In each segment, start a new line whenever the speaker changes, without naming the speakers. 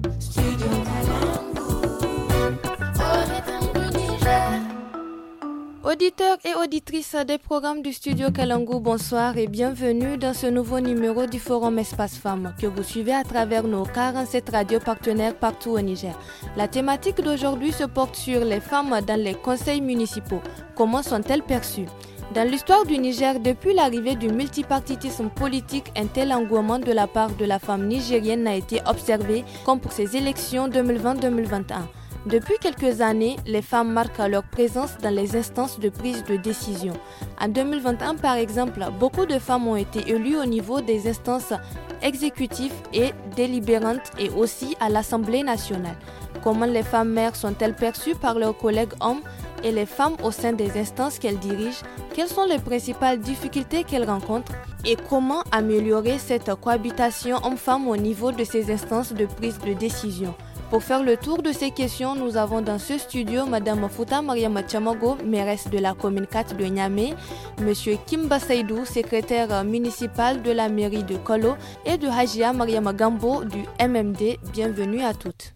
Auditeurs et auditrices des programmes du Studio Kalangu, bonsoir et bienvenue dans ce nouveau numéro du Forum Espace Femmes que vous suivez à travers nos 47 radios partenaires partout au Niger. La thématique d'aujourd'hui se porte sur les femmes dans les conseils municipaux. Comment sont-elles perçues ? Dans l'histoire du Niger, depuis l'arrivée du multipartitisme politique, un tel engouement de la part de la femme nigérienne n'a été observé comme pour ces élections 2020-2021. Depuis quelques années, les femmes marquent leur présence dans les instances de prise de décision. En 2021, par exemple, beaucoup de femmes ont été élues au niveau des instances exécutives et délibérantes et aussi à l'Assemblée nationale. Comment les femmes maires sont-elles perçues par leurs collègues hommes et les femmes au sein des instances qu'elles dirigent? Quelles sont les principales difficultés qu'elles rencontrent? Et comment améliorer cette cohabitation homme-femme au niveau de ces instances de prise de décision? Pour faire le tour de ces questions, nous avons dans ce studio Madame Fouta Mariama Tchamago, mairesse de la commune 4 de Niamey, Monsieur Kimba Saïdou, secrétaire municipal de la mairie de Kolo, et de Hajia Mariama Gambo du MMD. Bienvenue à toutes.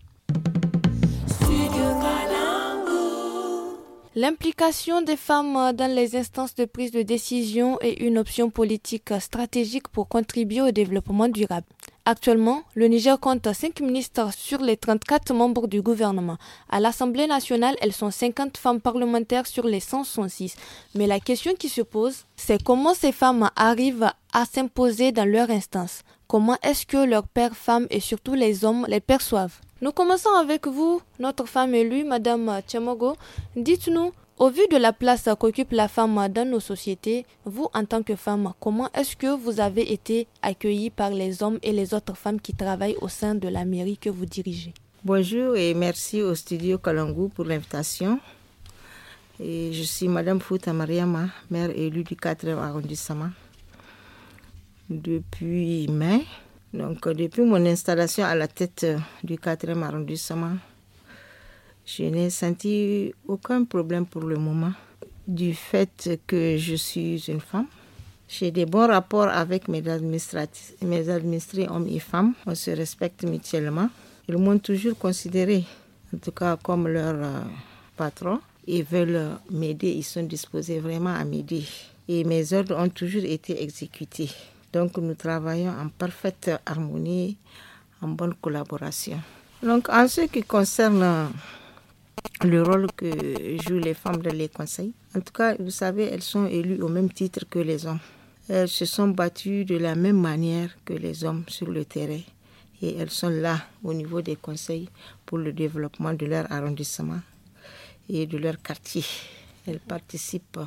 L'implication des femmes dans les instances de prise de décision est une option politique stratégique pour contribuer au développement durable. Actuellement, le Niger compte 5 ministres sur les 34 membres du gouvernement. À l'Assemblée nationale, elles sont 50 femmes parlementaires sur les 166. Mais la question qui se pose, c'est comment ces femmes arrivent à s'imposer dans leur instance. Comment est-ce que leurs pères, femmes et surtout les hommes les perçoivent? Nous commençons avec vous, notre femme élue, Madame Tchamago. Dites-nous, au vu de la place qu'occupe la femme dans nos sociétés, vous, en tant que femme, comment est-ce que vous avez été accueillie par les hommes et les autres femmes qui travaillent au sein de la mairie que vous dirigez?
Bonjour et merci au studio Kalangu pour l'invitation. Et je suis Madame Fouta Mariama, maire élue du 4e arrondissement depuis mai. Donc, depuis mon installation à la tête du 4e arrondissement, je n'ai senti aucun problème pour le moment. Du fait que je suis une femme, j'ai des bons rapports avec mes administrés hommes et femmes. On se respecte mutuellement. Ils m'ont toujours considéré, en tout cas, comme leur patron. Ils veulent m'aider, ils sont disposés vraiment à m'aider. Et mes ordres ont toujours été exécutés. Donc, nous travaillons en parfaite harmonie, en bonne collaboration. Donc, en ce qui concerne le rôle que jouent les femmes dans les conseils, en tout cas, vous savez, elles sont élues au même titre que les hommes. Elles se sont battues de la même manière que les hommes sur le terrain. Et elles sont là, au niveau des conseils, pour le développement de leur arrondissement et de leur quartier. Elles participent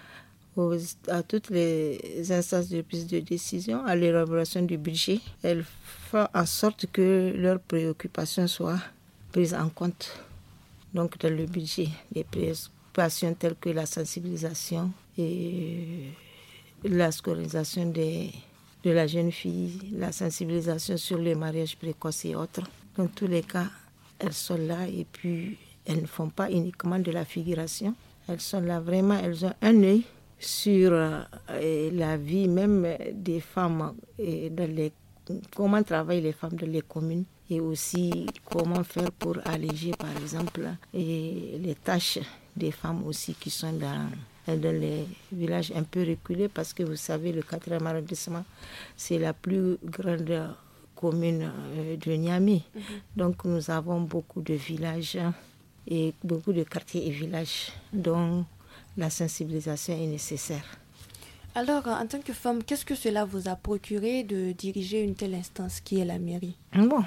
à toutes les instances de prise de décision, à l'élaboration du budget. Elles font en sorte que leurs préoccupations soient prises en compte. Donc dans le budget, des préoccupations telles que la sensibilisation et la scolarisation de la jeune fille, la sensibilisation sur le mariage précoce et autres. Dans tous les cas, elles sont là et puis elles ne font pas uniquement de la figuration. Elles sont là vraiment, elles ont un œil sur la vie même des femmes et comment travaillent les femmes dans les communes et aussi comment faire pour alléger par exemple les tâches des femmes aussi qui sont dans les villages un peu reculés parce que vous savez le 4e arrondissement c'est la plus grande commune de Niamey. Donc nous avons beaucoup de villages et beaucoup de quartiers et villages dont la sensibilisation est nécessaire.
Alors, en tant que femme, qu'est-ce que cela vous a procuré de diriger une telle instance qui est la mairie?
Bon,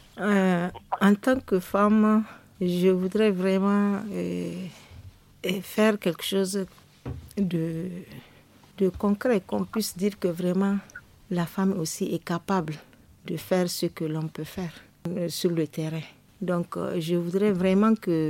en tant que femme, je voudrais vraiment faire quelque chose de concret, qu'on puisse dire que vraiment la femme aussi est capable de faire ce que l'homme peut faire sur le terrain. Donc, je voudrais vraiment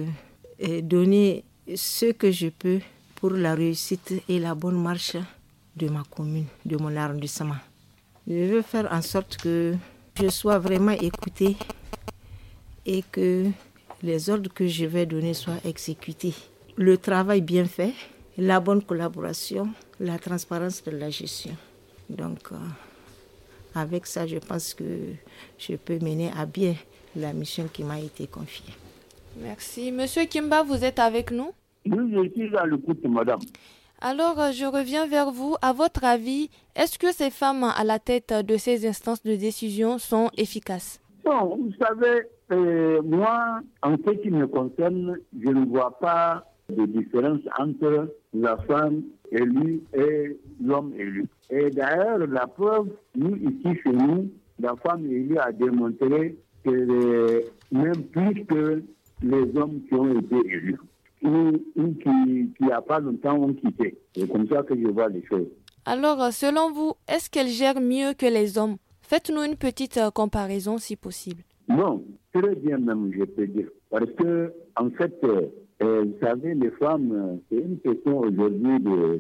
donner ce que je peux pour la réussite et la bonne marche de ma commune, de mon arrondissement. Je veux faire en sorte que je sois vraiment écoutée et que les ordres que je vais donner soient exécutés. Le travail bien fait, la bonne collaboration, la transparence de la gestion. Donc, avec ça, je pense que je peux mener à bien la mission qui m'a été confiée.
Merci. Monsieur Kimba, vous êtes avec nous?
Oui, je suis à l'écoute, madame.
Alors, je reviens vers vous. À votre avis, est-ce que ces femmes à la tête de ces instances de décision sont efficaces?
Bon, vous savez, moi, en ce qui me concerne, je ne vois pas de différence entre la femme élue et l'homme élu. Et d'ailleurs, la preuve, nous, ici, chez nous, la femme élue a démontré que même plus que les hommes qui ont été élus, ou qui, il n'y a pas longtemps, ont quitté. C'est comme ça que je vois les choses.
Alors, selon vous, est-ce qu'elles gèrent mieux que les hommes? Faites-nous une petite comparaison, si possible.
Bon, très bien même, je peux dire. Parce que, en fait, vous savez, les femmes, c'est une question aujourd'hui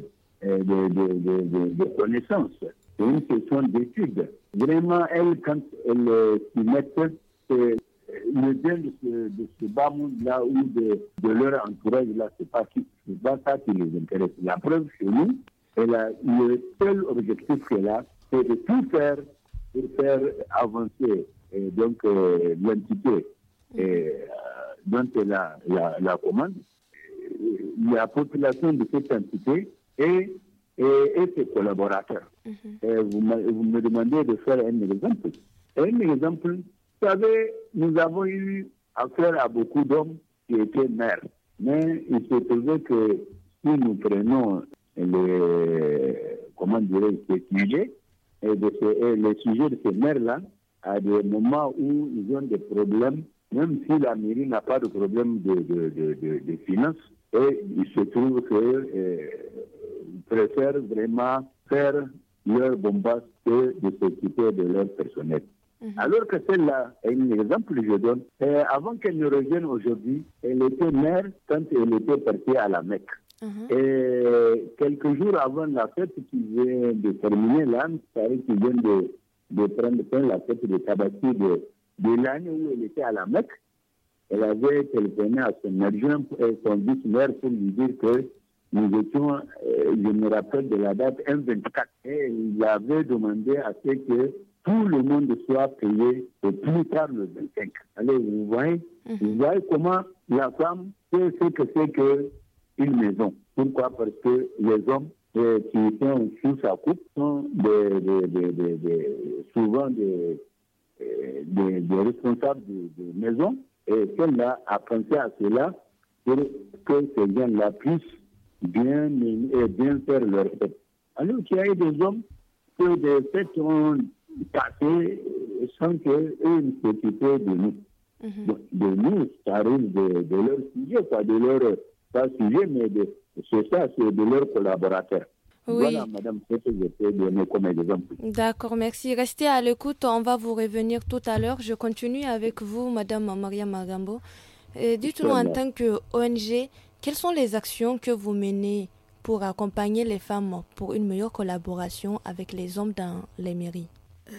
de connaissances. C'est une question d'études. Vraiment, elles, quand elles s'y mettent, c'est le bien de ce bas monde-là ou de leur entourage-là, c'est pas ça qui les intéresse. La preuve chez nous, le seul objectif qu'elle a, c'est de tout faire pour faire avancer l'entité dont elle a la commande, la population de cette entité et ses collaborateurs. Vous me demandez de faire un exemple. Un exemple, vous savez, nous avons eu affaire à beaucoup d'hommes qui étaient maires. Mais il se trouvait que si nous prenons les sujets, les sujets de ces maires-là, à des moments où ils ont des problèmes, même si la mairie n'a pas de problème de finances, et il se trouve qu'ils préfèrent vraiment faire leur bombasse que de s'occuper de leur personnel. Alors que celle-là, un exemple que je donne, avant qu'elle ne revienne aujourd'hui, elle était mère quand elle était partie à la Mecque. Et quelques jours avant la fête qui vient de terminer là, c'est-à-dire qui vient de prendre la fête de Tabaski de l'année où elle était à la Mecque, elle avait téléphoné à son adjoint et son vice-maire pour lui dire que nous étions, je me rappelle de la date, M24. Et il avait demandé à ce que tout le monde soit payé au plus tard le 25. Allez, vous voyez comment la femme sait ce que c'est qu'une maison. Pourquoi? Parce que les hommes qui sont sous sa coupe sont souvent des responsables de maison. Et celle-là a pensé à cela pour que ces gens-là puissent bien faire leur fête. Alors qu'il y a eu des hommes que des fêtes ont passé sans qu'eux ne s'occupaient de nous. De nous, ça arrive de leur sujet, pas de leur pas sujet, mais c'est ça, c'est de leurs collaborateurs. Oui. Voilà, madame, ce que je peux donner comme exemple.
D'accord, merci. Restez à l'écoute, on va vous revenir tout à l'heure. Je continue avec vous, madame Maria Magambo. Dites-nous, en tant que ONG, quelles sont les actions que vous menez pour accompagner les femmes pour une meilleure collaboration avec les hommes dans les mairies?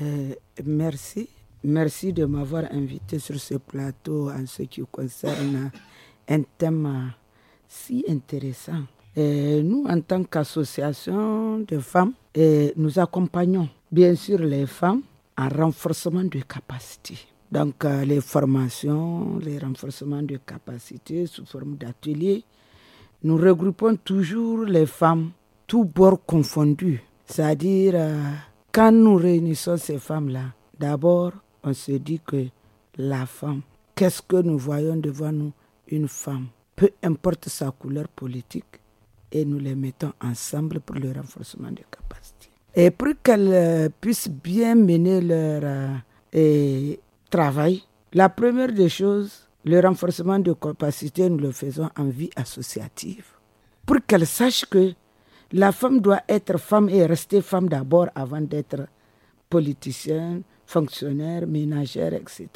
Merci. Merci de m'avoir invité sur ce plateau en ce qui concerne un thème si intéressant. Nous, en tant qu'association de femmes, nous accompagnons bien sûr les femmes en renforcement de capacités. Donc, les formations, les renforcements de capacités sous forme d'ateliers. Nous regroupons toujours les femmes, tous bords confondus. C'est-à-dire, quand nous réunissons ces femmes-là, d'abord, on se dit que la femme, qu'est-ce que nous voyons devant nous? Une femme, peu importe sa couleur politique, et nous les mettons ensemble pour le renforcement des capacités. Et pour qu'elles puissent bien mener leur travail, la première des choses, le renforcement de capacités, nous le faisons en vie associative. Pour qu'elles sachent que la femme doit être femme et rester femme d'abord avant d'être politicienne, fonctionnaire, ménagère, etc.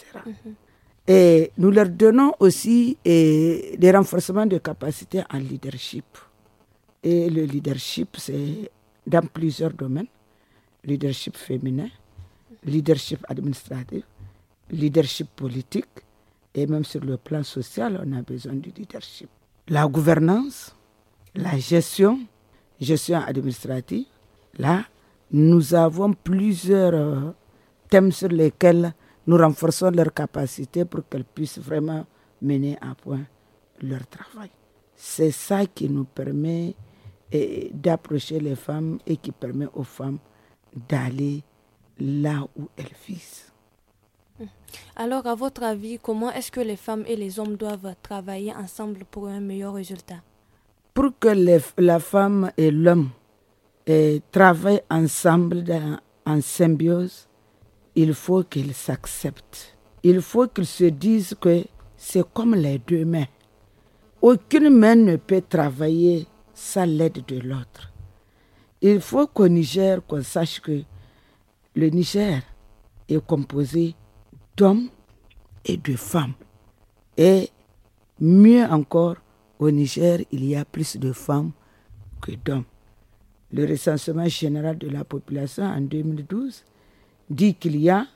Et nous leur donnons aussi des renforcements de capacités en leadership. Et le leadership, c'est dans plusieurs domaines. Leadership féminin, leadership administratif, leadership politique, et même sur le plan social, on a besoin du leadership. La gouvernance, la gestion administrative. Là, nous avons plusieurs thèmes sur lesquels nous renforçons leurs capacités pour qu'elles puissent vraiment mener à point leur travail. C'est ça qui nous permet d'approcher les femmes et qui permet aux femmes d'aller là où elles visent.
Alors, à votre avis, comment est-ce que les femmes et les hommes doivent travailler ensemble pour un meilleur résultat?
Pour que la femme et l'homme travaillent ensemble en symbiose, il faut qu'ils s'acceptent. Il faut qu'ils se disent que c'est comme les deux mains. Aucune main ne peut travailler sans l'aide de l'autre. Il faut qu'au Niger, qu'on sache que le Niger est composé d'hommes et de femmes. Et mieux encore, au Niger, il y a plus de femmes que d'hommes. Le recensement général de la population en 2012 dit qu'il y a,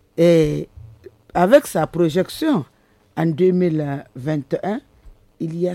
avec sa projection en 2021, il y a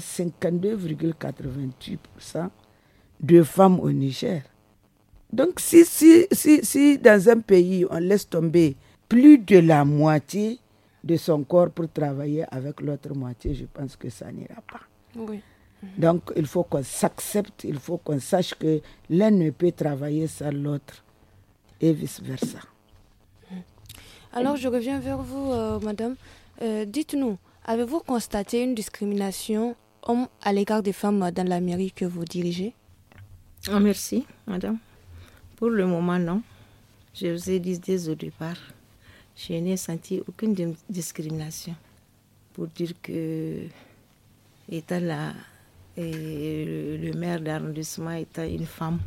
52,88% de femmes au Niger. Donc si dans un pays, on laisse tomber plus de la moitié de son corps pour travailler avec l'autre moitié, je pense que ça n'ira pas.
Oui.
Donc il faut qu'on s'accepte, il faut qu'on sache que l'un ne peut travailler sans l'autre et vice-versa.
Alors je reviens vers vous, madame. Dites-nous, avez-vous constaté une discrimination homme à l'égard des femmes dans la mairie que vous dirigez?
Merci, madame. Pour le moment, non. Je vous ai dit dès au départ, je n'ai senti aucune discrimination. Pour dire que, étant là, le maire d'arrondissement étant une femme,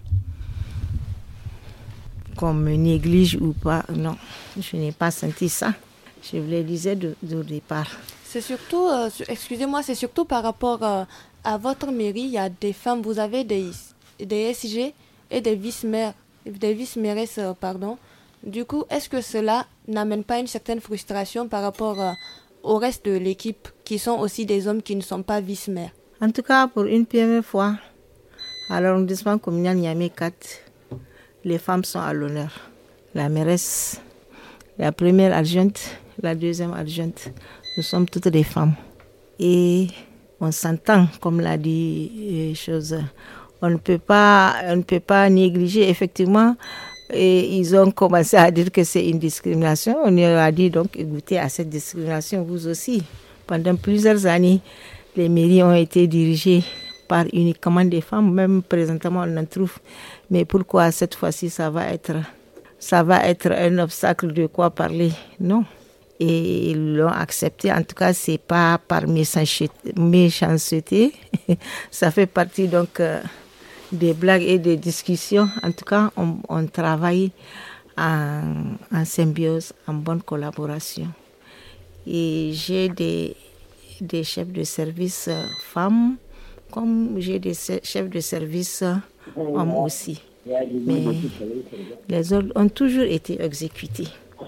qu'on me néglige ou pas, non, je n'ai pas senti ça. Je vous le disais au départ.
C'est surtout, excusez-moi, c'est surtout par rapport à votre mairie, il y a des femmes, vous avez des SG et des vice-mairesses, pardon. Du coup, est-ce que cela n'amène pas une certaine frustration par rapport au reste de l'équipe, qui sont aussi des hommes qui ne sont pas vice-maires?
En tout cas, pour une première fois, à l'arrondissement communal Niamey 4, les femmes sont à l'honneur. La mairesse, la première adjointe, la deuxième adjointe, nous sommes toutes des femmes. Et on s'entend, comme l'a dit on ne peut pas négliger, effectivement. Et ils ont commencé à dire que c'est une discrimination. On leur a dit donc, goûtez à cette discrimination, vous aussi. Pendant plusieurs années, les mairies ont été dirigées par uniquement des femmes, même présentement on en trouve. Mais pourquoi cette fois-ci ça va être un obstacle de quoi parler? Non. Et ils l'ont accepté. En tout cas, c'est pas par méchanceté. Ça fait partie donc des blagues et des discussions. En tout cas, on travaille en symbiose, en bonne collaboration. Et j'ai des chefs de service femmes, comme j'ai des chefs de service hommes aussi. Mais les ordres ont toujours été exécutés.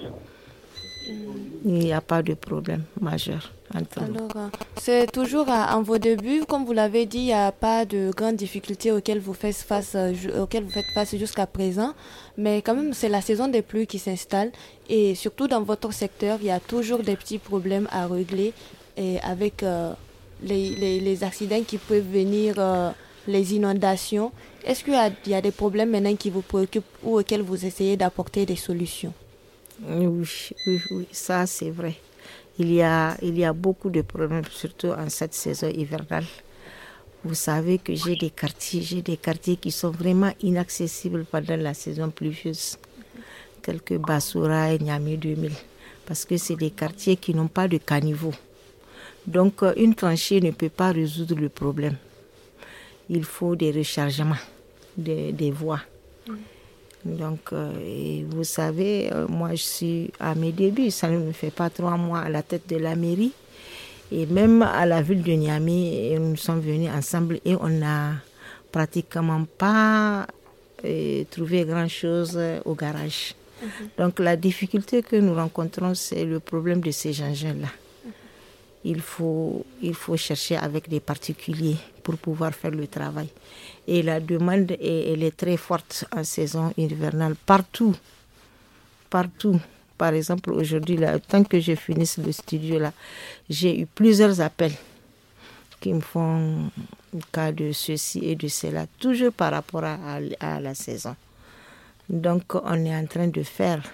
Il n'y a pas de problème majeur entre nous.
Alors, c'est toujours en vos débuts, comme vous l'avez dit, il n'y a pas de grandes difficultés auxquelles vous faites face jusqu'à présent. Mais quand même, c'est la saison des pluies qui s'installe. Et surtout dans votre secteur, il y a toujours des petits problèmes à régler. Et avec les accidents qui peuvent venir, les inondations. Est-ce qu'il y a des problèmes maintenant qui vous préoccupent ou auxquels vous essayez d'apporter des solutions?
Oui, ça c'est vrai. Il y a beaucoup de problèmes, surtout en cette saison hivernale. Vous savez que j'ai des quartiers qui sont vraiment inaccessibles pendant la saison pluvieuse. Quelques Bassoura et Niamey 2000. Parce que c'est des quartiers qui n'ont pas de caniveau. Donc une tranchée ne peut pas résoudre le problème. Il faut des rechargements des voies. Donc, vous savez, moi je suis à mes débuts, ça ne me fait pas 3 mois à la tête de la mairie. Et même à la ville de Niamey, nous sommes venus ensemble et on n'a pratiquement pas trouvé grand-chose au garage. Donc la difficulté que nous rencontrons, c'est le problème de ces engins-là. Il faut chercher avec des particuliers pour pouvoir faire le travail. Et la demande, elle est très forte en saison hivernale, partout. Par exemple, aujourd'hui, là, tant que je finisse le studio, là, j'ai eu plusieurs appels qui me font cas de ceci et de cela, toujours par rapport à la saison. Donc, on est en train de faire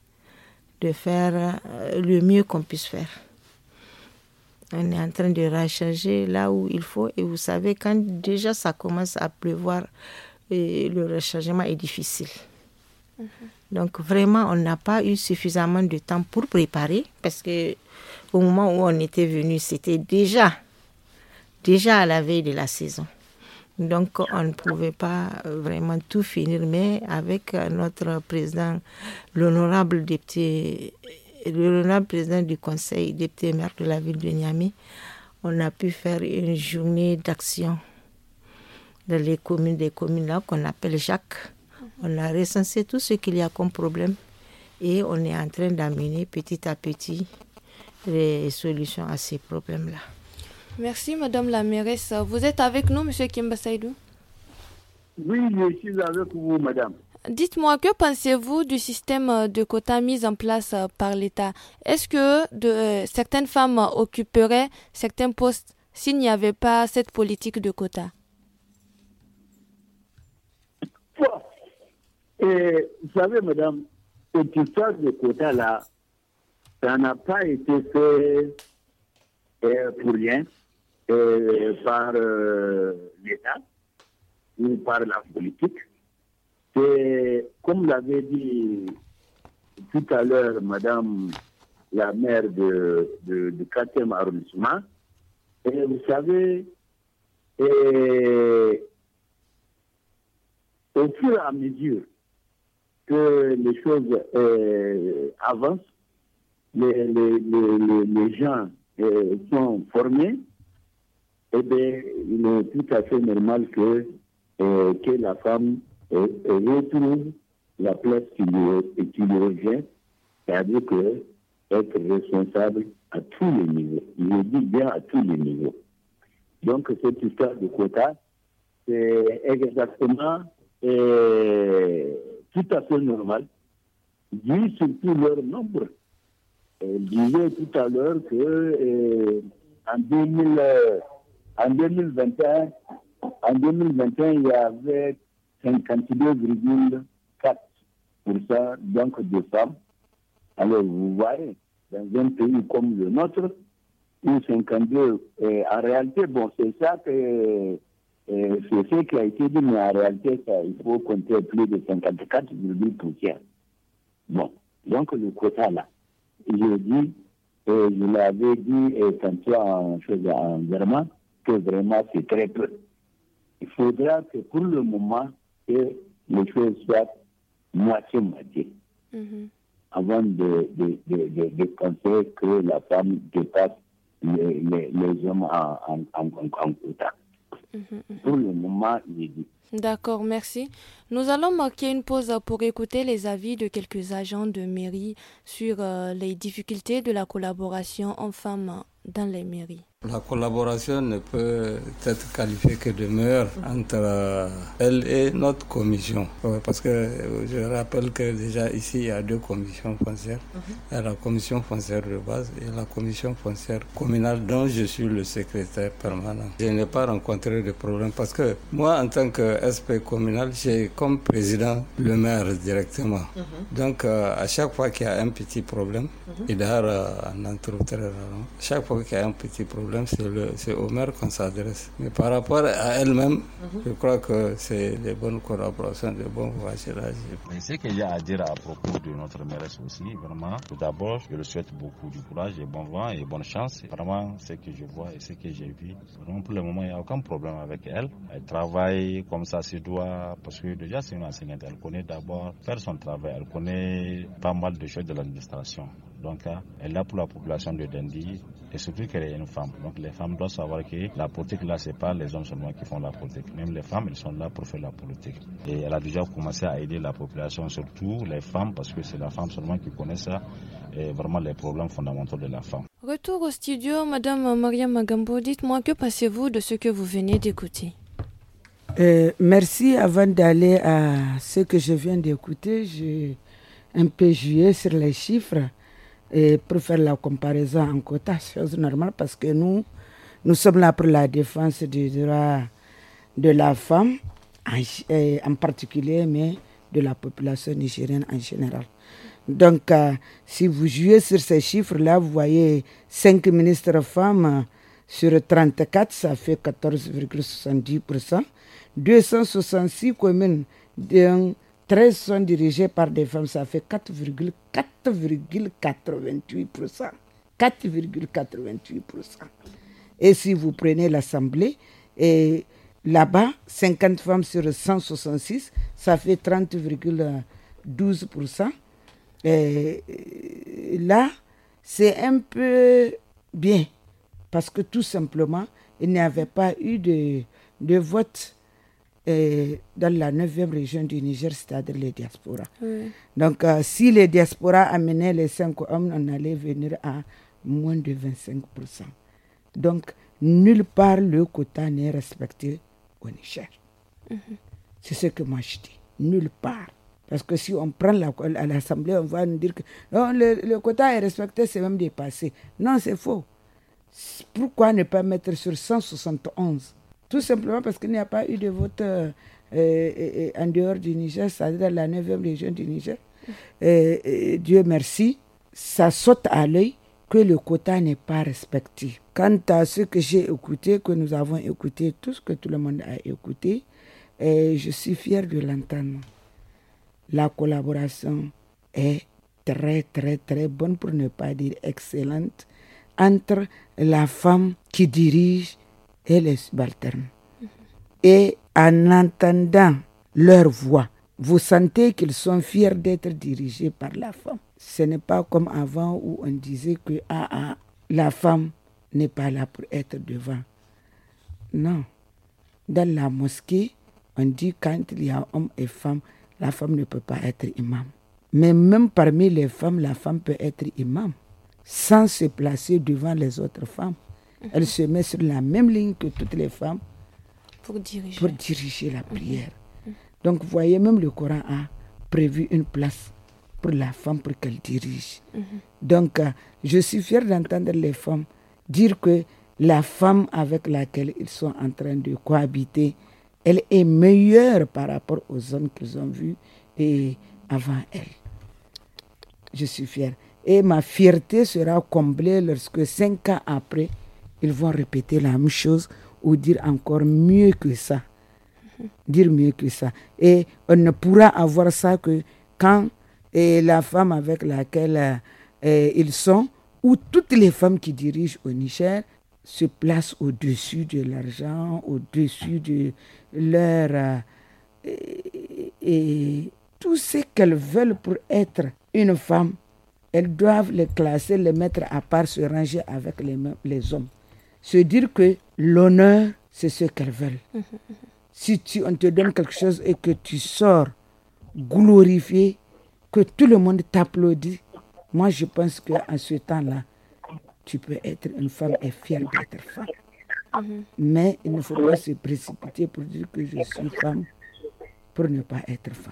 le mieux qu'on puisse faire. On est en train de recharger là où il faut. Et vous savez, quand déjà ça commence à pleuvoir, le rechargement est difficile. Donc vraiment, on n'a pas eu suffisamment de temps pour préparer, parce que au moment où on était venu, c'était déjà à la veille de la saison. Donc on ne pouvait pas vraiment tout finir, mais avec notre président, l'honorable président du conseil, député maire de la ville de Niamey, on a pu faire une journée d'action dans les communes, des communes là qu'on appelle Jacques. On a recensé tout ce qu'il y a comme problème et on est en train d'amener petit à petit les solutions à ces problèmes-là.
Merci Madame la mairesse. Vous êtes avec nous, Monsieur Kimba Saïdou?
Oui, je suis avec vous, Madame.
Dites-moi, que pensez-vous du système de quotas mis en place par l'État? Est-ce que certaines femmes occuperaient certains postes s'il n'y avait pas cette politique de quotas?
Vous savez, Madame, cette histoire de quotas-là, ça n'a pas été fait pour rien par l'État ou par la politique. C'est, comme l'avait dit tout à l'heure Madame la maire du 4e arrondissement, et vous savez, au fur et à mesure que les choses avancent, les gens sont formés, eh bien, il est tout à fait normal que la femme retrouve la place qui lui revient, c'est-à-dire que être responsable à tous les niveaux. Je dis bien à tous les niveaux. Donc, cette histoire de quota, c'est exactement tout à fait normal, dû surtout leur nombre. Je disais tout à l'heure que en 2021, il y avait 52,4% donc de femmes. Alors vous voyez, dans un pays comme le nôtre, où 52, en réalité, bon, c'est ça que c'est ce qui a été dit, mais en réalité, ça, il faut compter plus de 54,8%. Bon, donc le quota là, je l'avais dit tantôt en germain, que vraiment c'est très peu. Il faudra que pour le moment, que les choses soient moitié-moitié. Avant de penser que la femme dépasse les hommes en quota. Pour le moment, il est dit.
D'accord, merci. Nous allons marquer une pause pour écouter les avis de quelques agents de mairie sur les difficultés de la collaboration hommes-femmes dans les mairies.
La collaboration ne peut être qualifiée que de meilleure entre elle et notre commission. Parce que je rappelle que déjà ici, il y a 2 commissions foncières. Il y a la commission foncière de base et la commission foncière communale dont je suis le secrétaire permanent. Je n'ai pas rencontré de problème parce que moi, en tant que SP communal, j'ai comme président le maire directement. Donc, à chaque fois qu'il y a un petit problème, et d'ailleurs, en entrepreneur, chaque fois qu'il y a un petit problème, c'est au maire qu'on s'adresse. Mais par rapport à elle-même, je crois que c'est des bonnes collaborations, des bons voisinages.
Ce qu'il y a à dire à propos de notre mairesse aussi, vraiment, tout d'abord, je lui souhaite beaucoup du courage et bon vent et bonne chance. Vraiment, ce que je vois et ce que j'ai vu, vraiment pour le moment, il n'y a aucun problème avec elle. Elle travaille comme ça se doit, parce que déjà c'est une enseignante. Elle connaît d'abord faire son travail, elle connaît pas mal de choses de l'administration. Donc, elle est là pour la population de Dandi et surtout qu'elle est une femme. Donc, les femmes doivent savoir que la politique, là, c'est pas les hommes seulement qui font la politique. Même les femmes, elles sont là pour faire la politique. Et elle a déjà commencé à aider la population, surtout les femmes, parce que c'est la femme seulement qui connaît ça et vraiment les problèmes fondamentaux de la femme.
Retour au studio, Madame Mariam Magambo, dites-moi, que pensez-vous de ce que vous venez d'écouter?
Merci. Avant d'aller à ce que je viens d'écouter, j'ai un peu jouer sur les chiffres et pour faire la comparaison en quota, chose normale parce que nous sommes là pour la défense du droit de la femme, en particulier, mais de la population nigérienne en général. Donc, si vous jouez sur ces chiffres-là, vous voyez 5 ministres femmes sur 34, ça fait 14,70%. 266 communes, 13 sont dirigées par des femmes, ça fait 4,88%. 4,88%. Et si vous prenez l'Assemblée, et là-bas, 50 femmes sur 166, ça fait 30,12%. Et là, c'est un peu bien, parce que tout simplement, il n'y avait pas eu de vote dans la 9e région du Niger, c'est-à-dire les diasporas. Oui. Donc, si les diasporas amenaient les 5 hommes, on allait venir à moins de 25%. Donc, nulle part le quota n'est respecté au Niger. C'est ce que moi je dis. Nulle part. Parce que si on prend à l'Assemblée, on va nous dire que non, le quota est respecté, c'est même dépassé. Non, c'est faux. Pourquoi ne pas mettre sur 171? Tout simplement parce qu'il n'y a pas eu de vote en dehors du Niger, c'est-à-dire dans la 9e région du Niger. Dieu merci, ça saute à l'œil que le quota n'est pas respecté. Quant à ce que j'ai écouté, que nous avons écouté, tout ce que tout le monde a écouté, je suis fier de l'entendre. La collaboration est très, très, très bonne, pour ne pas dire excellente, entre la femme qui dirige et les subalternes. Et en entendant leur voix, vous sentez qu'ils sont fiers d'être dirigés par la femme. Ce n'est pas comme avant où on disait que la femme n'est pas là pour être devant. Non. Dans la mosquée, on dit quand il y a homme et femme, la femme ne peut pas être imam. Mais même parmi les femmes, la femme peut être imam sans se placer devant les autres femmes. Elle se met sur la même ligne que toutes les femmes pour diriger la prière. Donc, vous voyez, même le Coran a prévu une place pour la femme pour qu'elle dirige. Donc, je suis fière d'entendre les femmes dire que la femme avec laquelle ils sont en train de cohabiter, elle est meilleure par rapport aux hommes qu'ils ont vus et avant elle. Je suis fière. Et ma fierté sera comblée lorsque 5 ans après, ils vont répéter la même chose ou dire encore mieux que ça. Dire mieux que ça. Et on ne pourra avoir ça que quand la femme avec laquelle ils sont, ou toutes les femmes qui dirigent au Niger, se placent au-dessus de l'argent, au-dessus de leur... et tout ce qu'elles veulent pour être une femme, elles doivent les classer, les mettre à part, se ranger avec les hommes. Se dire que l'honneur, c'est ce qu'elles veulent. Si on te donne quelque chose et que tu sors glorifié, que tout le monde t'applaudit, moi je pense qu'en ce temps-là, tu peux être une femme et fière d'être femme. Mais il ne faut pas se précipiter pour dire que je suis femme pour ne pas être femme.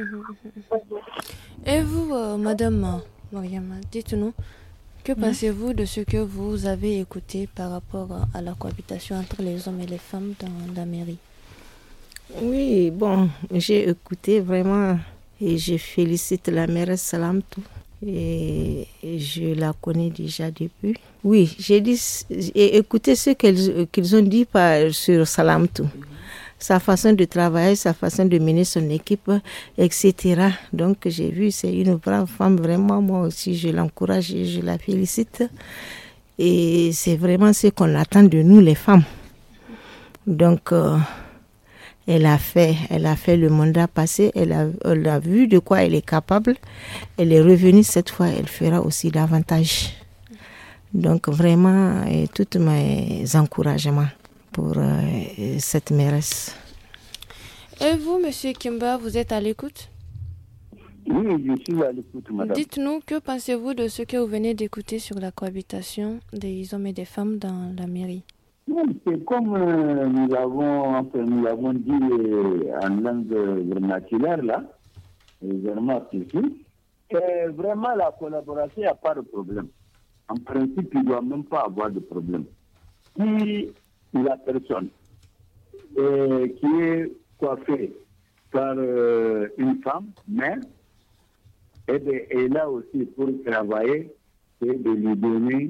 Et vous, Madame Mariama, dites-nous, que pensez-vous de ce que vous avez écouté par rapport à la cohabitation entre les hommes et les femmes dans la mairie?
Oui, bon, j'ai écouté vraiment et je félicite la mairesse Salamtou. Et je la connais déjà depuis. Oui, j'ai écouté ce qu'ils ont dit sur Salamtou. Sa façon de travailler, sa façon de mener son équipe, etc. Donc j'ai vu, c'est une brave femme, vraiment, moi aussi je l'encourage et je la félicite. Et c'est vraiment ce qu'on attend de nous les femmes. Donc elle a fait le mandat passé, elle a vu de quoi elle est capable. Elle est revenue cette fois, elle fera aussi davantage. Donc vraiment, tous mes encouragements pour cette mairesse.
Et vous, Monsieur Kimba, vous êtes à l'écoute?
Oui, je suis à l'écoute, madame.
Dites-nous, que pensez-vous de ce que vous venez d'écouter sur la cohabitation des hommes et des femmes dans la mairie?
C'est comme nous l'avons dit en langue vernaculaire, là, vraiment précis. Vraiment, la collaboration, il n'y a pas de problème. En principe, il ne doit même pas avoir de problème. Si la personne qui est coiffée par une femme, mère, est là aussi pour travailler et de lui donner,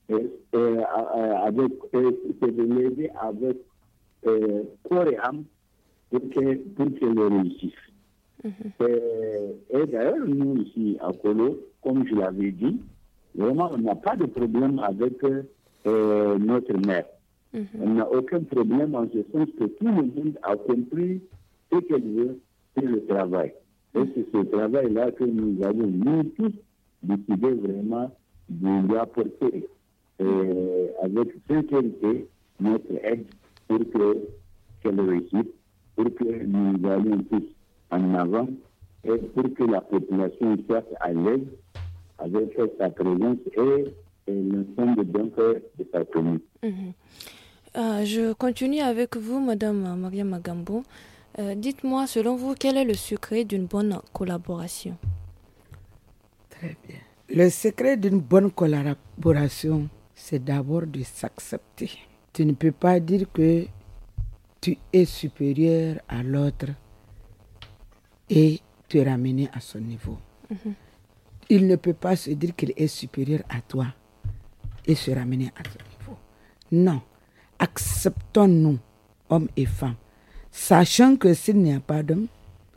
de l'aider avec corps et âme pour qu'elle réussisse. Et d'ailleurs, nous ici à Kolo, comme je l'avais dit, vraiment, on n'a pas de problème avec notre mère. On n'a aucun problème en ce sens que tout le monde a compris ce qu'elle veut, c'est le travail. Et c'est ce travail-là que nous avons, nous tous, décidé vraiment de lui apporter avec sincérité notre aide pour qu'elle réussisse, pour que nous allions tous en avant et pour que la population soit à l'aise avec sa présence et l'ensemble donc de sa commune.
Je continue avec vous, Madame Mariam Magambo. Dites-moi, selon vous, quel est le secret d'une bonne collaboration?
Très bien. Le secret d'une bonne collaboration, c'est d'abord de s'accepter. Tu ne peux pas dire que tu es supérieur à l'autre et te ramener à son niveau. Il ne peut pas se dire qu'il est supérieur à toi et se ramener à son niveau. Non. Acceptons-nous, hommes et femmes, sachant que s'il n'y a pas d'homme,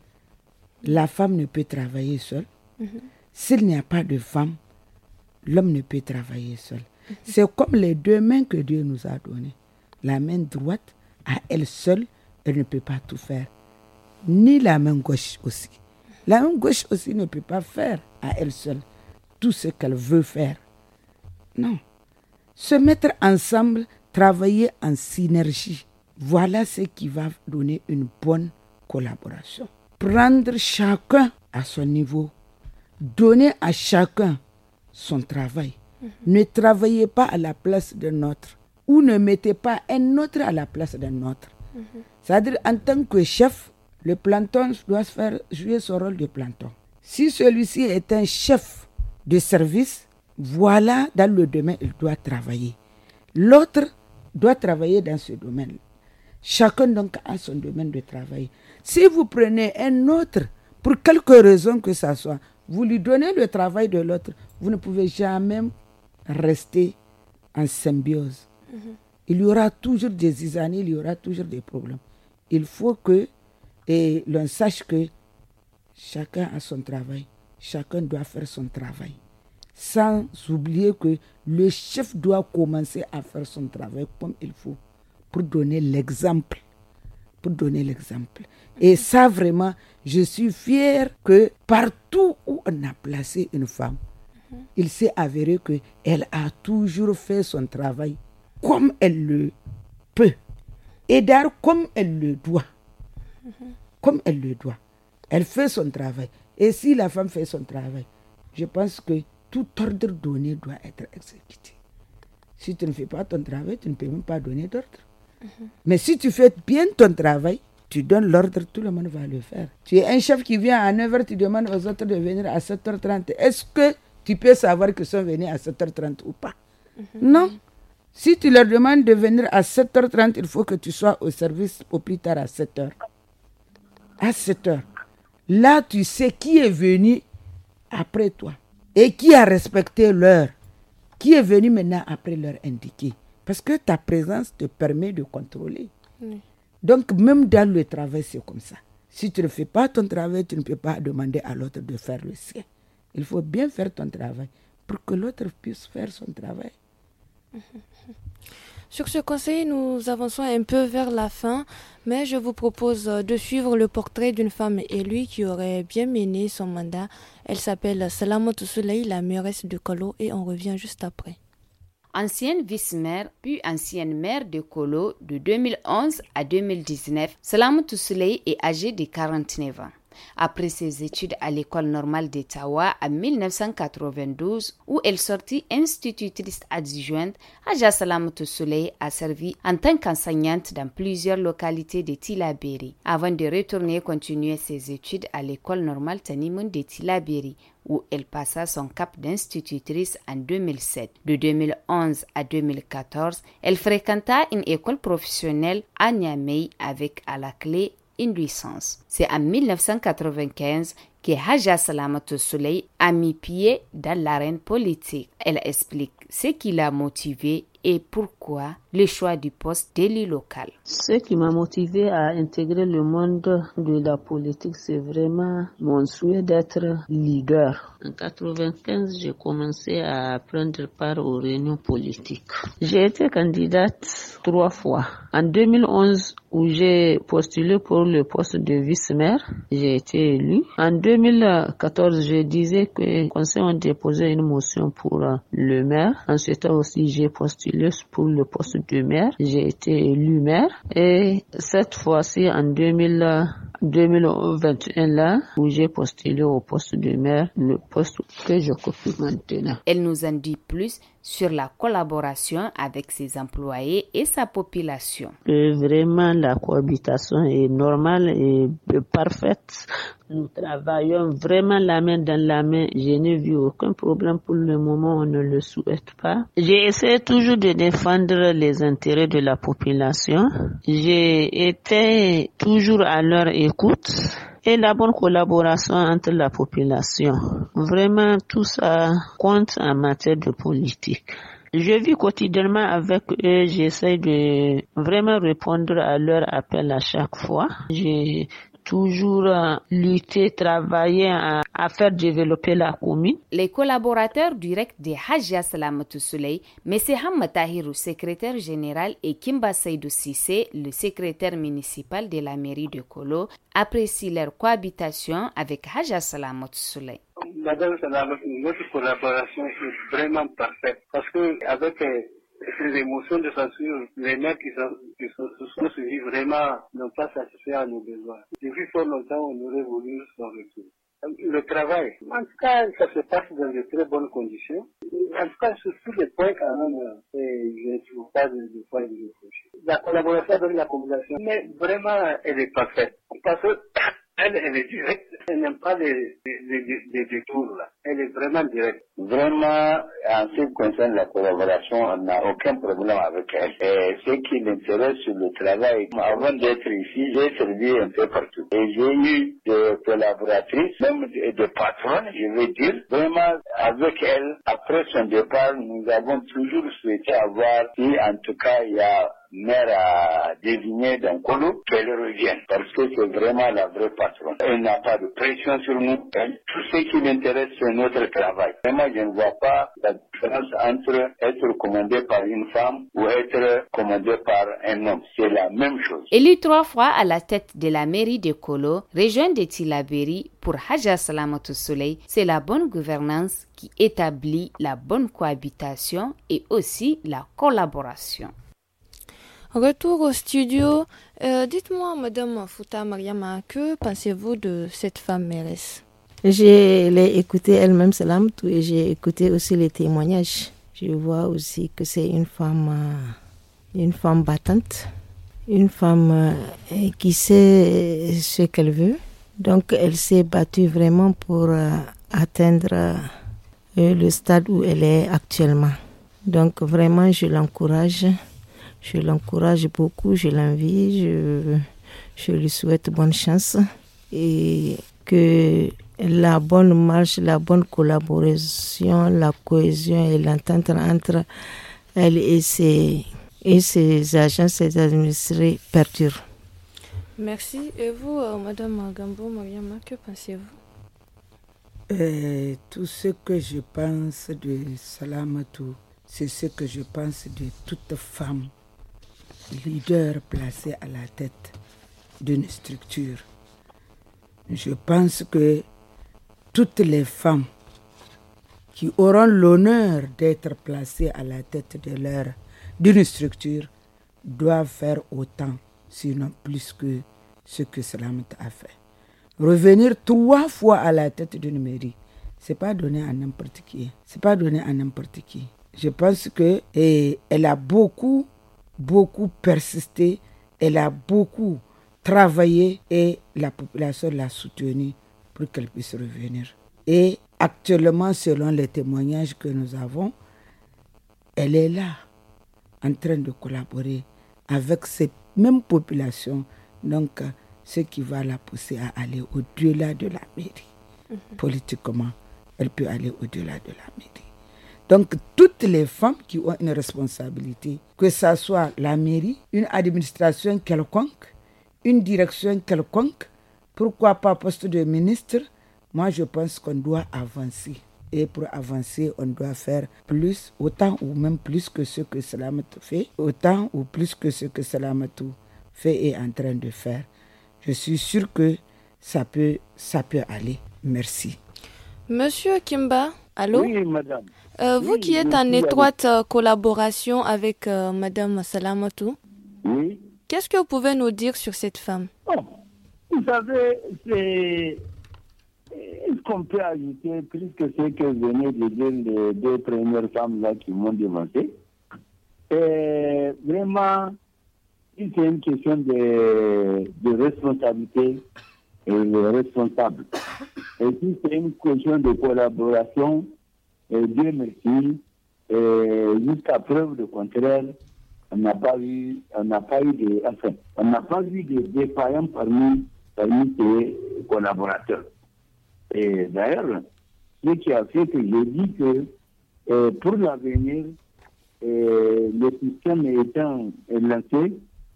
la femme ne peut travailler seule. S'il n'y a pas de femme, l'homme ne peut travailler seul. C'est comme les deux mains que Dieu nous a données. La main droite, à elle seule, elle ne peut pas tout faire. Ni la main gauche aussi. La main gauche aussi ne peut pas faire à elle seule tout ce qu'elle veut faire. Non. Se mettre ensemble, travailler en synergie. Voilà ce qui va donner une bonne collaboration. Prendre chacun à son niveau. Donner à chacun son travail. Ne travaillez pas à la place d'un autre. Ou ne mettez pas un autre à la place d'un autre. C'est-à-dire, en tant que chef, le planton doit jouer son rôle de planton. Si celui-ci est un chef de service, voilà dans le domaine il doit travailler. L'autre doit travailler dans ce domaine. Chacun donc a son domaine de travail. Si vous prenez un autre, pour quelque raison que ça soit, vous lui donnez le travail de l'autre, vous ne pouvez jamais rester en symbiose. Il y aura toujours des zizanies, il y aura toujours des problèmes. Il faut que l'on sache que chacun a son travail, chacun doit faire son travail. Sans oublier que le chef doit commencer à faire son travail comme il faut pour donner l'exemple. Et ça vraiment, je suis fière que partout où on a placé une femme, il s'est avéré qu'elle a toujours fait son travail comme elle le peut. Et d'ailleurs, comme elle le doit. Comme elle le doit. Elle fait son travail. Et si la femme fait son travail, je pense que tout ordre donné doit être exécuté. Si tu ne fais pas ton travail, tu ne peux même pas donner d'ordre. Mais si tu fais bien ton travail, tu donnes l'ordre, tout le monde va le faire. Tu es un chef qui vient à 9h, tu demandes aux autres de venir à 7h30. Est-ce que tu peux savoir qu'ils sont venus à 7h30 ou pas? Non. Si tu leur demandes de venir à 7h30, il faut que tu sois au service au plus tard à 7h. À 7h. Là, tu sais qui est venu après toi et qui a respecté l'heure. Qui est venu maintenant après l'heure indiquée. Parce que ta présence te permet de contrôler. Donc, même dans le travail, c'est comme ça. Si tu ne fais pas ton travail, tu ne peux pas demander à l'autre de faire le sien. Il faut bien faire ton travail pour que l'autre puisse faire son travail.
Sur ce conseil, nous avançons un peu vers la fin, mais je vous propose de suivre le portrait d'une femme élue qui aurait bien mené son mandat. Elle s'appelle Salamatou Souley, la mairesse de Kolo, et on revient juste après.
Ancienne vice-maire, puis ancienne maire de Kolo de 2011 à 2019, Salamatou Souley est âgée de 49 ans. Après ses études à l'école normale d'Ottawa en 1992, où elle sortit institutrice adjointe, Haja Salamatou Souley a servi en tant qu'enseignante dans plusieurs localités de Tillabéri, avant de retourner continuer ses études à l'école normale Tanimoun de Tillabéri, où elle passa son cap d'institutrice en 2007. De 2011 à 2014, elle fréquenta une école professionnelle à Niamey avec à la clé une licence. C'est en 1995 que Haja Salamatou Souley a mis pied dans l'arène politique. Elle explique ce qui l'a motivée et pourquoi le choix du poste d'élu local.
Ce qui m'a motivé à intégrer le monde de la politique, c'est vraiment mon souhait d'être leader. En 1995, j'ai commencé à prendre part aux réunions politiques. J'ai été candidate 3 fois. En 2011, où j'ai postulé pour le poste de vice-maire, j'ai été élue. En 2014, je disais que le conseil a déposé une motion pour le maire. En ce temps aussi, j'ai postulé pour le poste de maire. J'ai été élu maire. Et cette fois-ci, en 2021 là, où j'ai postulé au poste de maire, le poste que j'occupe maintenant.
Elle nous en dit plus sur la collaboration avec ses employés et sa population.
Vraiment, la cohabitation est normale et parfaite. Nous travaillons vraiment la main dans la main. Je n'ai vu aucun problème pour le moment, on ne le souhaite pas. J'ai essayé toujours de défendre les intérêts de la population. J'ai été toujours à leur écoute. Et la bonne collaboration entre la population. Vraiment, tout ça compte en matière de politique. Je vis quotidiennement avec eux, j'essaie de vraiment répondre à leur appel à chaque fois. J'ai toujours lutter, travailler à faire développer la commune.
Les collaborateurs directs de Haja Salamatou Souley, M. Hamma Tahirou, secrétaire général, et Kimba Seydou Sissé, le secrétaire municipal de la mairie de Kolo, apprécient leur cohabitation avec Haja Salamatou Souley.
Madame Salamatou, notre collaboration est vraiment parfaite parce que avec ces émotions de censure, les maires qui sont suivis vraiment n'ont pas satisfait à nos besoins. Depuis fort longtemps, on aurait voulu son retour. Le travail, en tout cas, ça se passe dans de très bonnes conditions. En tout cas, sur tous les points, quand même, je ne trouve pas de points de reproche. La collaboration avec la population, mais vraiment, elle est parfaite. Parce que elle est directe. Elle n'aime pas les détours, là. Elle est vraiment directe.
Vraiment, en ce qui concerne la collaboration, on n'a aucun problème avec elle. Et ce qui l'intéresse sur le travail, avant d'être ici, j'ai servi un peu partout. Et j'ai eu des collaboratrices, même des patronnes, je veux dire. Vraiment, avec elle, après son départ, nous avons toujours souhaité avoir, si en tout cas il y a maire à désigner d'un colo, qu'elle revienne. Parce que c'est vraiment la vraie patronne. Elle n'a pas de pression sur nous. Elle, tout ce qui l'intéresse, c'est notre travail. Vraiment, je ne vois pas la différence entre être commandé par une femme ou être commandé par un homme. C'est la même chose.
Élu 3 fois à la tête de la mairie de Kolo, région de Tillabéri, pour Haja Salamatou Souley, c'est la bonne gouvernance qui établit la bonne cohabitation et aussi la collaboration.
Retour au studio. Dites-moi, Madame Fouta Mariama, que pensez-vous de cette femme mairesse?
Je l'ai écoutée elle-même, Salamatou, et j'ai écouté aussi les témoignages. Je vois aussi que c'est une femme battante, une femme qui sait ce qu'elle veut. Donc, elle s'est battue vraiment pour atteindre le stade où elle est actuellement. Donc, vraiment, je l'encourage. Je l'encourage beaucoup, je l'envie, je lui souhaite bonne chance et que la bonne marche, la bonne collaboration, la cohésion et l'entente entre elle et ses agents, ses administrés perdurent.
Merci. Et vous, Madame Gambo Mariama, que pensez-vous?
Tout ce que je pense de Salamatou, c'est ce que je pense de toute femme leader placé à la tête d'une structure. Je pense que toutes les femmes qui auront l'honneur d'être placées à la tête d'une structure doivent faire autant, sinon plus que ce que Salamatou a fait. revenir 3 fois à la tête d'une mairie, c'est pas donné à n'importe qui. C'est pas donné à n'importe qui. Je pense que elle a beaucoup persisté, elle a beaucoup travaillé et la population l'a soutenue pour qu'elle puisse revenir. Et actuellement, selon les témoignages que nous avons, elle est là, en train de collaborer avec ces mêmes populations. Donc, ce qui va la pousser à aller au-delà de la mairie. Politiquement, elle peut aller au-delà de la mairie. Donc, toutes les femmes qui ont une responsabilité, que ce soit la mairie, une administration quelconque, une direction quelconque, pourquoi pas poste de ministre, moi je pense qu'on doit avancer. Et pour avancer, on doit faire plus, autant ou même plus que ce que Salamatou fait, autant ou plus que ce que Salamatou fait et est en train de faire. Je suis sûre que ça peut aller. Merci.
Monsieur Kimba, allô?
Oui, madame.
Vous qui êtes en étroite collaboration avec madame Salamatou,
oui.
Qu'est-ce que vous pouvez nous dire sur cette femme?
Vous savez, est-ce qu'on peut ajouter plus que ce que venaient de dire les 2 premières femmes là qui m'ont devancé? Vraiment, c'est une question de responsabilité et de responsable. Et puis c'est une question de collaboration, et Dieu merci, jusqu'à preuve du contraire, on n'a pas vu de défaillants parmi ces collaborateurs. Et d'ailleurs, ce qui a fait que j'ai dit que pour l'avenir, le système étant lancé,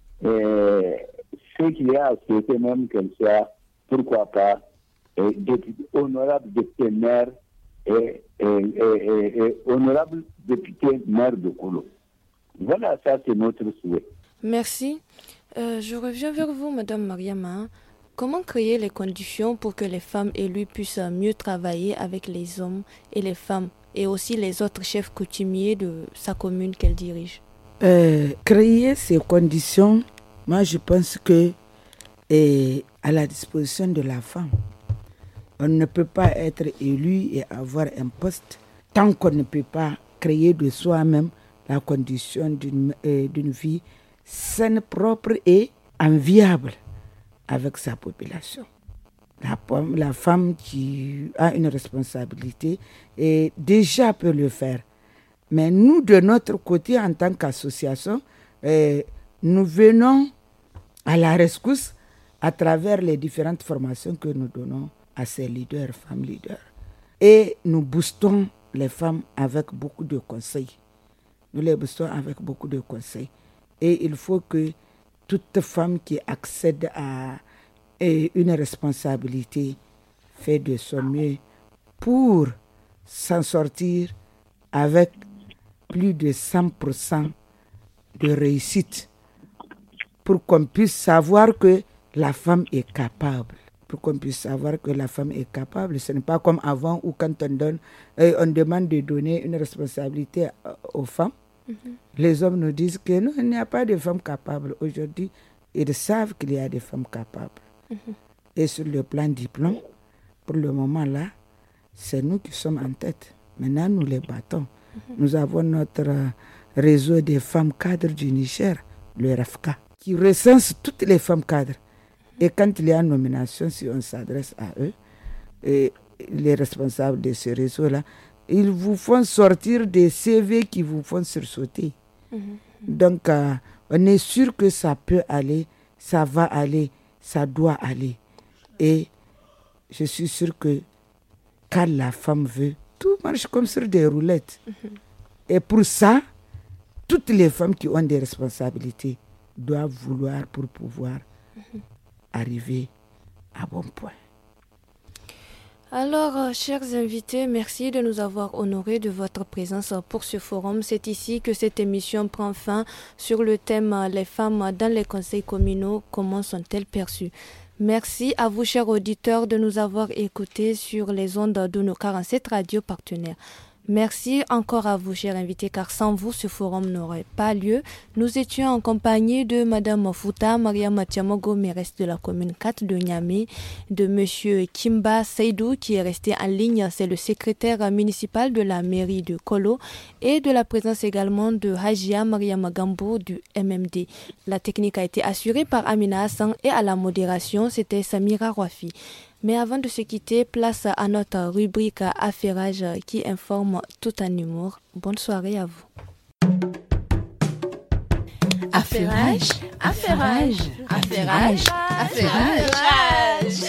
ce qu'il y a à souhaiter même qu'elle soit, pourquoi pas, honorable député maire et honorable député maire de Kolo. Voilà, ça c'est notre souhait.
Merci. Je reviens vers vous, Madame Mariama. Comment créer les conditions pour que les femmes élues puissent mieux travailler avec les hommes et les femmes et aussi les autres chefs coutumiers de sa commune qu'elle dirige?
Créer ces conditions, moi je pense que est à la disposition de la femme. On ne peut pas être élu et avoir un poste tant qu'on ne peut pas créer de soi-même la condition d'une vie saine, propre et enviable avec sa population. La femme qui a une responsabilité et déjà peut le faire. Mais nous, de notre côté, en tant qu'association, nous venons à la rescousse à travers les différentes formations que nous donnons à ces leaders, femmes leaders. Et nous boostons les femmes avec beaucoup de conseils. Nous les boostons avec beaucoup de conseils. Et il faut que toute femme qui accède à une responsabilité fait de son mieux pour s'en sortir avec plus de 100% de réussite, pour qu'on puisse savoir que la femme est capable. Pour qu'on puisse savoir que la femme est capable. Ce n'est pas comme avant où quand on demande de donner une responsabilité aux femmes, les hommes nous disent que non, il n'y a pas de femmes capables. Aujourd'hui, ils savent qu'il y a des femmes capables. Et sur le plan diplôme, pour le moment là, c'est nous qui sommes en tête. Maintenant, nous les battons. Nous avons notre réseau des femmes cadres du Niger, le RAFCA, qui recense toutes les femmes cadres. Et quand il y a une nomination, si on s'adresse à eux, et les responsables de ce réseau-là, ils vous font sortir des CV qui vous font sursauter. Donc, on est sûr que ça peut aller, ça va aller, ça doit aller. Et je suis sûr que quand la femme veut, tout marche comme sur des roulettes. Et pour ça, toutes les femmes qui ont des responsabilités doivent vouloir pour pouvoir arriver à bon point.
Alors, chers invités, merci de nous avoir honorés de votre présence pour ce forum. C'est ici que cette émission prend fin sur le thème « Les femmes dans les conseils communaux, comment sont-elles perçues ?» Merci à vous, chers auditeurs, de nous avoir écoutés sur les ondes de nos 47 radios partenaires. Merci encore à vous, chers invités, car sans vous, ce forum n'aurait pas lieu. Nous étions en compagnie de Madame Fouta Mariama Tiamogo, mairesse de la commune 4 de Niamey, de Monsieur Kimba Seydou, qui est resté en ligne, c'est le secrétaire municipal de la mairie de Kolo, et de la présence également de Hajia Mariama Gambo du MMD. La technique a été assurée par Amina Hassan et à la modération, c'était Samira Rouafi. Mais avant de se quitter, place à notre rubrique Affairage qui informe tout en humour. Bonne soirée à vous.
Affairage, affairage, affairage, affairage.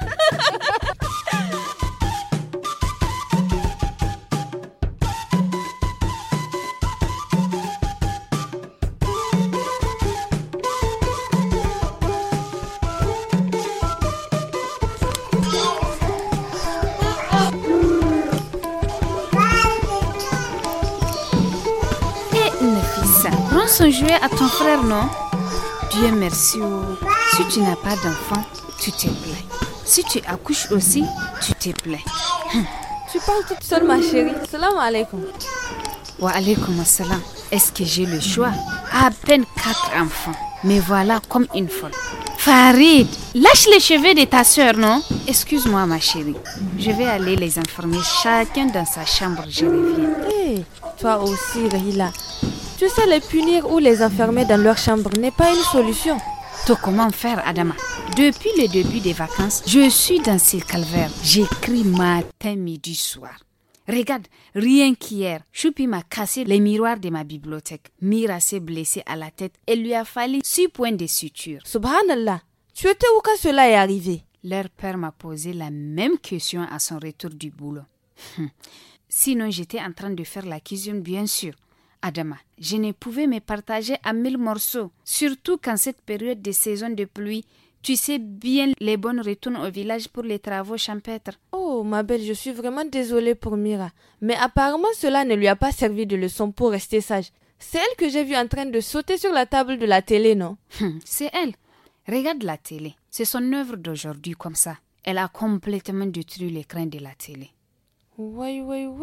Prends son jouet à ton frère, non? Dieu merci. Si tu n'as pas d'enfant, tu te plains. Si tu accouches aussi, tu te plains.
Tu parles toute seule, ma chérie. Salam alaikum.
Wa alaikum assalam. Est-ce que j'ai le choix? À peine 4 enfants. Mais voilà comme une folle. Farid, lâche les cheveux de ta soeur, non? Excuse-moi, ma chérie. Je vais aller les enfermer chacun dans sa chambre. Je reviens.
Hé, toi aussi, Rahila. Tu sais, les punir ou les enfermer dans leur chambre n'est pas une solution.
Toi, comment faire, Adama? Depuis le début des vacances, je suis dans ces calvaires. J'écris matin, midi, soir. Regarde, rien qu'hier, Choupi m'a cassé les miroirs de ma bibliothèque. Mira s'est blessée à la tête et lui a fallu 6 points de suture.
Subhanallah, tu étais où quand cela est arrivé?
Leur père m'a posé la même question à son retour du boulot. Sinon, j'étais en train de faire la cuisine, bien sûr. Adama, je ne pouvais me partager à 1000 morceaux, surtout qu'en cette période de saison de pluie, tu sais bien les bonnes retournent au village pour les travaux champêtres.
Oh, ma belle, je suis vraiment désolée pour Mira. Mais apparemment, cela ne lui a pas servi de leçon pour rester sage. C'est elle que j'ai vue en train de sauter sur la table de la télé, non?
C'est elle. Regarde la télé. C'est son œuvre d'aujourd'hui comme ça. Elle a complètement détruit l'écran de la télé.
Oui.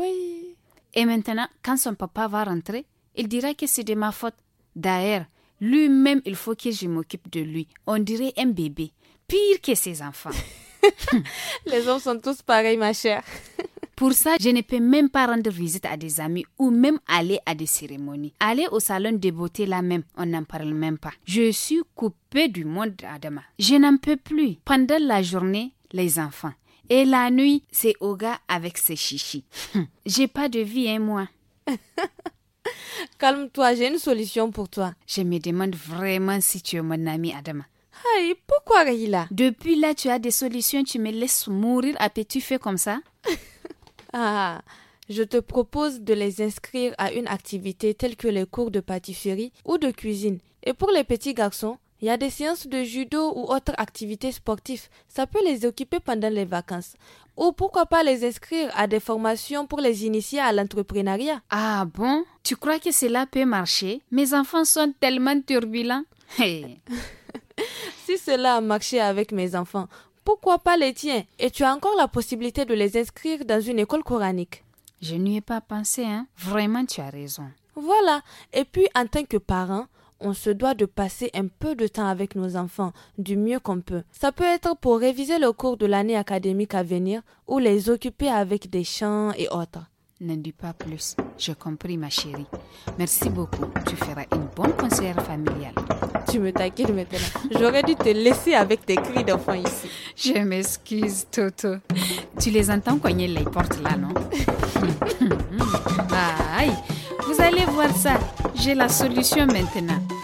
Et maintenant, quand son papa va rentrer, il dira que c'est de ma faute. D'ailleurs, lui-même, il faut que je m'occupe de lui. On dirait un bébé, pire que ses enfants.
Les hommes sont tous pareils, ma chère.
Pour ça, je ne peux même pas rendre visite à des amis ou même aller à des cérémonies. Aller au salon de beauté là même, on n'en parle même pas. Je suis coupée du monde, Adama. Je n'en peux plus. Pendant la journée, les enfants. Et la nuit, c'est Oga avec ses chichis. J'ai pas de vie, hein, moi.
Calme-toi, j'ai une solution pour toi.
Je me demande vraiment si tu es mon ami, Adama.
Aïe, pourquoi Rahila?
Depuis là, tu as des solutions, tu me laisses mourir à petit feu comme ça?
Je te propose de les inscrire à une activité telle que les cours de pâtisserie ou de cuisine. Et pour les petits garçons, il y a des séances de judo ou autres activités sportives. Ça peut les occuper pendant les vacances. Ou pourquoi pas les inscrire à des formations pour les initier à l'entrepreneuriat.
Ah bon? Tu crois que cela peut marcher? Mes enfants sont tellement turbulents. Hey.
Si cela a marché avec mes enfants, pourquoi pas les tiens? Et tu as encore la possibilité de les inscrire dans une école coranique.
Je n'y ai pas pensé, hein? Vraiment, tu as raison.
Voilà. Et puis, en tant que parent, on se doit de passer un peu de temps avec nos enfants, du mieux qu'on peut. Ça peut être pour réviser le cours de l'année académique à venir ou les occuper avec des chants et autres.
Ne dis pas plus. J'ai compris, ma chérie. Merci beaucoup. Tu feras une bonne conseillère familiale.
Tu me taquines maintenant. J'aurais dû te laisser avec tes cris d'enfant ici.
Je m'excuse, Toto. Tu les entends cogner les portes là, non? Aïe, vous allez voir ça. J'ai la solution maintenant.